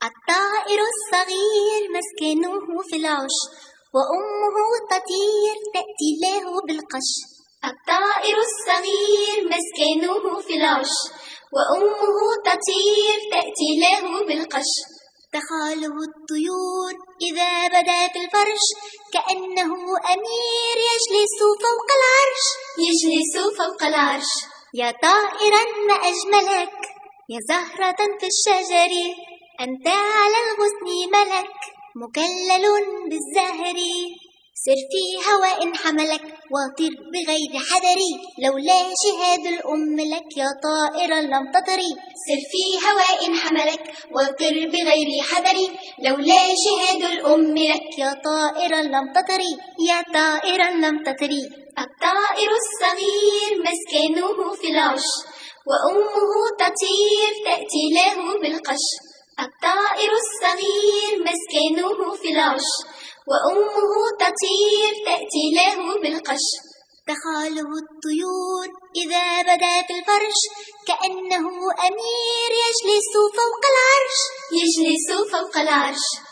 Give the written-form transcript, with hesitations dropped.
الطائر الصغير مسكنه في العش، وأمه تطير تأتي له بالقش. الطائر الصغير مسكنه في العش، وأمه تطير تأتي له بالقش. تخاله الطيور إذا بدا في الفرش، كأنه أمير يجلس فوق العرش. يجلس فوق العرش. يا طائرا ما أجملك، يا زهرة في الشجر، أنت على الغصن ملك مكلل بالزهر. سر في هواء حملك وطر بغير حذر، لولا جهاد الأم لك يا طائرا لم تطري. سر في هواء حملك وطر بغير حذر، لولا جهاد الأم لك يا طائرا لم تطري. يا طائرا لم تطري. الطائر الصغير مسكنه في العش، وأمه تطير تأتي له بالقش. الطائر الصغير مسكنه في العش، وأمه تطير تأتي له بالقش. تخاله الطيور إذا بدا في الفرش، كأنه أمير يجلس فوق العرش. يجلس فوق العرش.